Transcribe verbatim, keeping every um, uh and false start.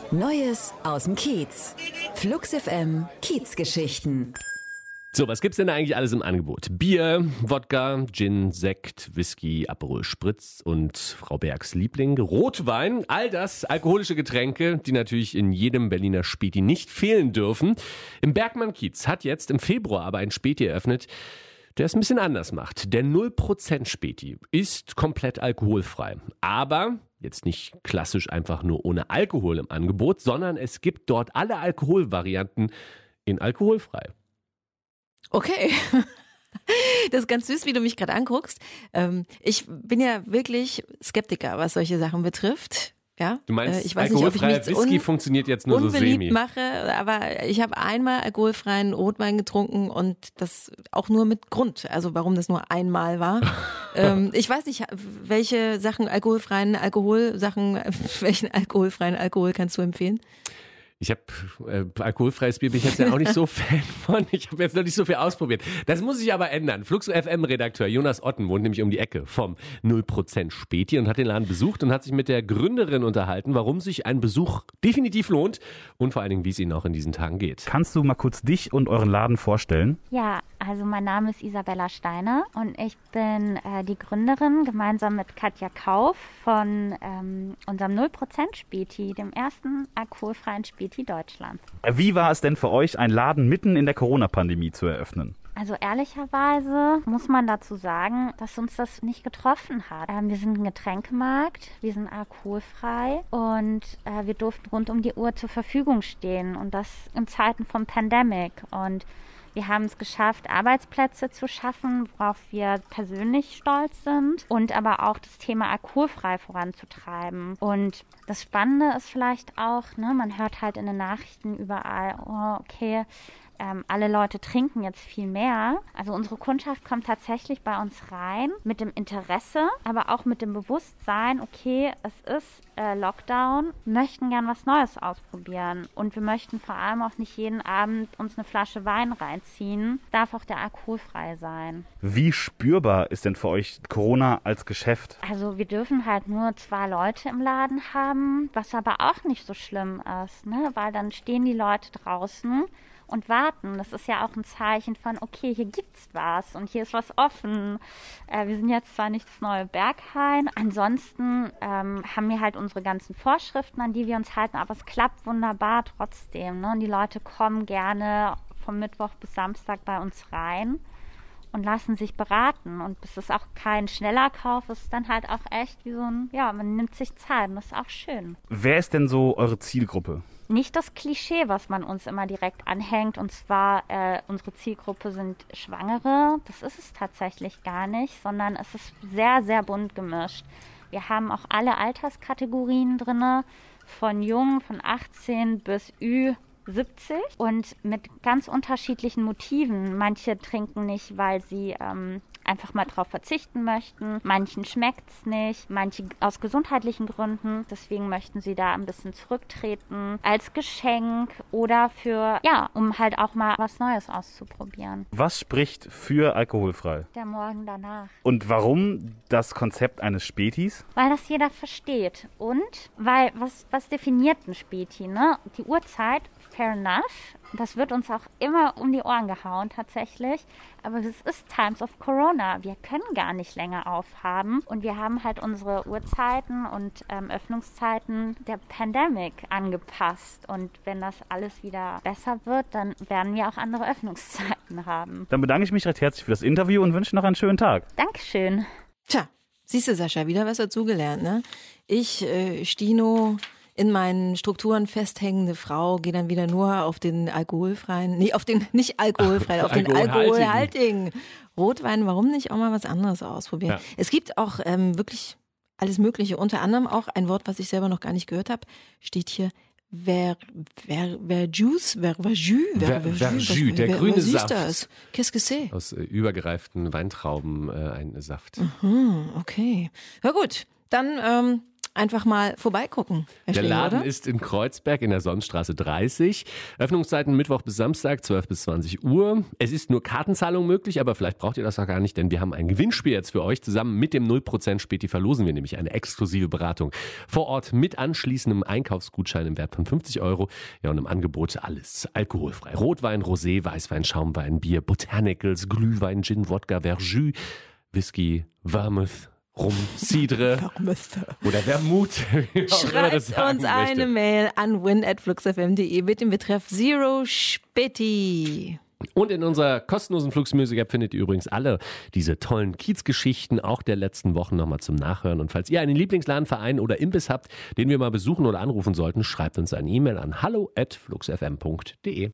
Neues aus dem Kiez. Flux F M Kiezgeschichten. So, was gibt's denn da eigentlich alles im Angebot? Bier, Wodka, Gin, Sekt, Whisky, Aperol Spritz und Frau Bergs Liebling, Rotwein. All das alkoholische Getränke, die natürlich in jedem Berliner Späti nicht fehlen dürfen. Im Bergmann-Kiez hat jetzt im Februar aber ein Späti eröffnet, der es ein bisschen anders macht. Der null Prozent Späti ist komplett alkoholfrei. Aber jetzt nicht klassisch einfach nur ohne Alkohol im Angebot, sondern es gibt dort alle Alkoholvarianten in alkoholfrei. Okay, das ist ganz süß, wie du mich gerade anguckst. Ähm, ich bin ja wirklich Skeptiker, was solche Sachen betrifft. Ja? Du meinst, äh, ich weiß nicht, ob ich alkoholfreier mich Whisky un- funktioniert jetzt nur so unbeliebt semi. mache, aber ich habe einmal alkoholfreien Rotwein getrunken und das auch nur mit Grund. Also warum das nur einmal war. ähm, ich weiß nicht, welche Sachen alkoholfreien Alkoholsachen, welchen alkoholfreien Alkohol kannst du empfehlen? Ich habe äh, alkoholfreies Bier bin ich jetzt ja auch nicht so Fan von. Ich habe jetzt noch nicht so viel ausprobiert. Das muss sich aber ändern. Flux F M-Redakteur Jonas Otten wohnt nämlich um die Ecke vom null Prozent Späti und hat den Laden besucht und hat sich mit der Gründerin unterhalten, warum sich ein Besuch definitiv lohnt und vor allen Dingen, wie es ihnen auch in diesen Tagen geht. Kannst du mal kurz dich und euren Laden vorstellen? Ja, also mein Name ist Isabella Steiner und ich bin äh, die Gründerin gemeinsam mit Katja Kauf von ähm, unserem null Prozent Späti, dem ersten alkoholfreien Späti Deutschlands. Wie war es denn für euch, einen Laden mitten in der Corona-Pandemie zu eröffnen? Also ehrlicherweise muss man dazu sagen, dass uns das nicht getroffen hat. Ähm, wir sind ein Getränkemarkt, wir sind alkoholfrei und äh, wir durften rund um die Uhr zur Verfügung stehen und das in Zeiten von Pandemic. Und wir haben es geschafft, Arbeitsplätze zu schaffen, worauf wir persönlich stolz sind und aber auch das Thema alkoholfrei voranzutreiben. Und das Spannende ist vielleicht auch, ne, man hört halt in den Nachrichten überall, oh, okay, Ähm, alle Leute trinken jetzt viel mehr. Also unsere Kundschaft kommt tatsächlich bei uns rein mit dem Interesse, aber auch mit dem Bewusstsein, okay, es ist äh, Lockdown, wir möchten gern was Neues ausprobieren und wir möchten vor allem auch nicht jeden Abend uns eine Flasche Wein reinziehen. Darf auch der alkoholfrei sein. Wie spürbar ist denn für euch Corona als Geschäft? Also wir dürfen halt nur zwei Leute im Laden haben, was aber auch nicht so schlimm ist, ne? Weil dann stehen die Leute draußen und warten. Das ist ja auch ein Zeichen von, okay, hier gibt's was und hier ist was offen. Äh, wir sind jetzt zwar nicht das neue Berghain, ansonsten ähm, haben wir halt unsere ganzen Vorschriften, an die wir uns halten, aber es klappt wunderbar trotzdem. Ne? Und die Leute kommen gerne vom Mittwoch bis Samstag bei uns rein und lassen sich beraten. Und bis es auch kein schneller Kauf ist, dann halt auch echt wie so ein, ja, man nimmt sich Zeit und das ist auch schön. Wer ist denn so eure Zielgruppe? Nicht das Klischee, was man uns immer direkt anhängt, und zwar äh, unsere Zielgruppe sind Schwangere. Das ist es tatsächlich gar nicht, sondern es ist sehr, sehr bunt gemischt. Wir haben auch alle Alterskategorien drin, von jung, von achtzehn bis Ü siebzig und mit ganz unterschiedlichen Motiven. Manche trinken nicht, weil sie ähm, einfach mal drauf verzichten möchten. Manchen schmeckt's nicht, manche aus gesundheitlichen Gründen. Deswegen möchten sie da ein bisschen zurücktreten als Geschenk oder für, ja, um halt auch mal was Neues auszuprobieren. Was spricht für alkoholfrei? Der Morgen danach. Und warum das Konzept eines Spätis? Weil das jeder versteht und weil, was, was definiert ein Späti, ne? Die Uhrzeit, fair enough. Das wird uns auch immer um die Ohren gehauen tatsächlich. Aber es ist Times of Corona. Wir können gar nicht länger aufhaben. Und wir haben halt unsere Uhrzeiten und ähm, Öffnungszeiten der Pandemic angepasst. Und wenn das alles wieder besser wird, dann werden wir auch andere Öffnungszeiten haben. Dann bedanke ich mich recht herzlich für das Interview und wünsche noch einen schönen Tag. Dankeschön. Tja, siehst du, Sascha, wieder was dazugelernt, ne? Ich, äh, Stino, in meinen Strukturen festhängende Frau, gehe dann wieder nur auf den alkoholfreien, nee, auf den, nicht alkoholfreien, auf den alkoholhaltigen Rotwein. Warum nicht auch mal was anderes ausprobieren? Ja. Es gibt auch ähm, wirklich alles Mögliche, unter anderem auch ein Wort, was ich selber noch gar nicht gehört habe, steht hier Ver, ver, Verjuice, ver, Verjus, ver, ver, Verjus, der grüne was Saft. Was ist das? Qu'est-ce que c'est? Aus äh, übergereiften Weintrauben äh, ein Saft. Mhm, okay. Na gut, dann ähm, einfach mal vorbeigucken. Herr Der Schlegel, Laden oder? ist in Kreuzberg in der Sonnenstraße dreißig. Öffnungszeiten Mittwoch bis Samstag, zwölf bis zwanzig Uhr. Es ist nur Kartenzahlung möglich, aber vielleicht braucht ihr das auch gar nicht, denn wir haben ein Gewinnspiel jetzt für euch. Zusammen mit dem null Prozent Späti verlosen wir nämlich eine exklusive Beratung vor Ort mit anschließendem Einkaufsgutschein im Wert von fünfzig Euro. Ja, und im Angebot alles alkoholfrei. Rotwein, Rosé, Weißwein, Schaumwein, Bier, Botanicals, Glühwein, Gin, Wodka, Verjus, Whisky, Vermouth, Rum, Cidre oder Vermut. wie auch immer man das Schreibt sagen uns eine möchte. Mail an win at fluxfm punkt de mit dem Betreff Zero Späti. Und in unserer kostenlosen Flux Music App findet ihr übrigens alle diese tollen Kiezgeschichten, auch der letzten Wochen nochmal zum Nachhören. Und falls ihr einen Lieblingsladen, Verein oder Imbiss habt, den wir mal besuchen oder anrufen sollten, schreibt uns eine E-Mail an hallo at fluxfm punkt de.